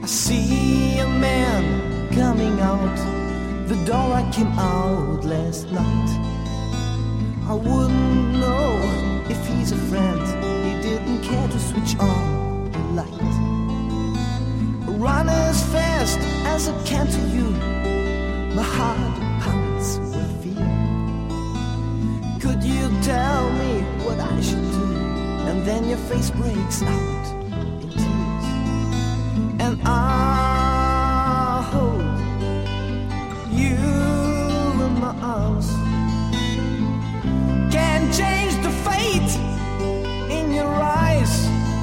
I see a man coming out the door. I came out last night. I wouldn't know if he's a friend. He didn't care to switch on the light. Run as fast as I can to you. My heart pounds with fear. Could you tell me what I should do? And then your face breaks out in tears, and I hold you in my arms. Can't change the fate in your eyes.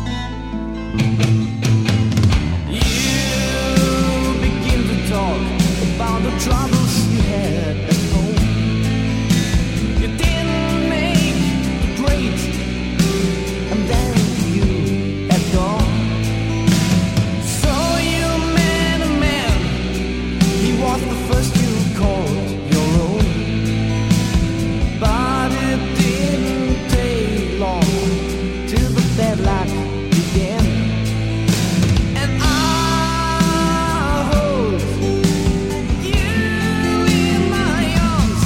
You begin to talk about the troubles you had at home. You didn't make it great, and then you had gone. So you met a man. He was the first you called your own. But it didn't take long till the bad luck began. And I hold you in my arms.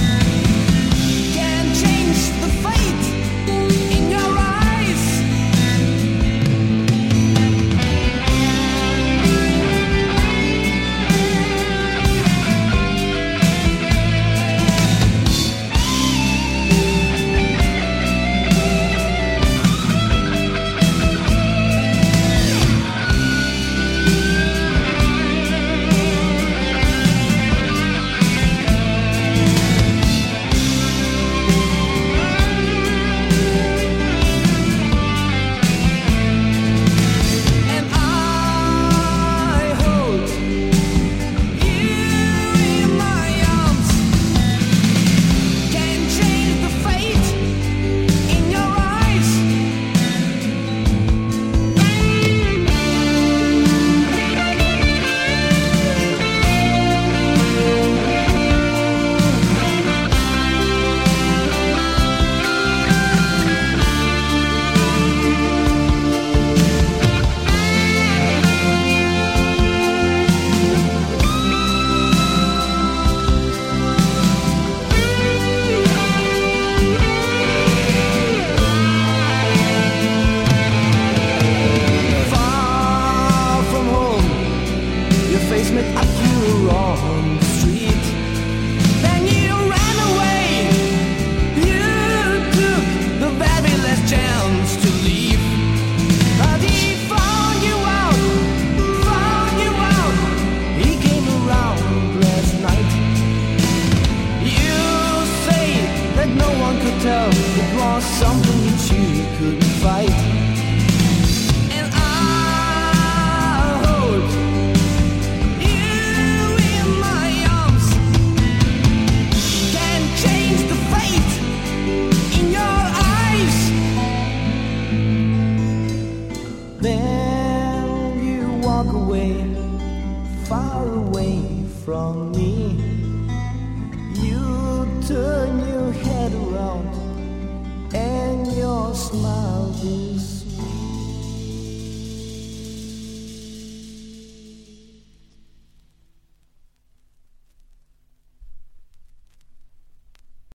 Can't change the fate in your eyes. And I hold you in my arms. Can't change the fate in your eyes. Far from home, your face met up you on the street. Then you ran away. You took the very last chance to leave. But he found you out, found you out. He came around last night. You say that no one could tell it was something that you couldn't fight. And I hold you in my arms. Can't change the fate in your eyes. Then you walk away, far away from me. You turn your head around, and your smile is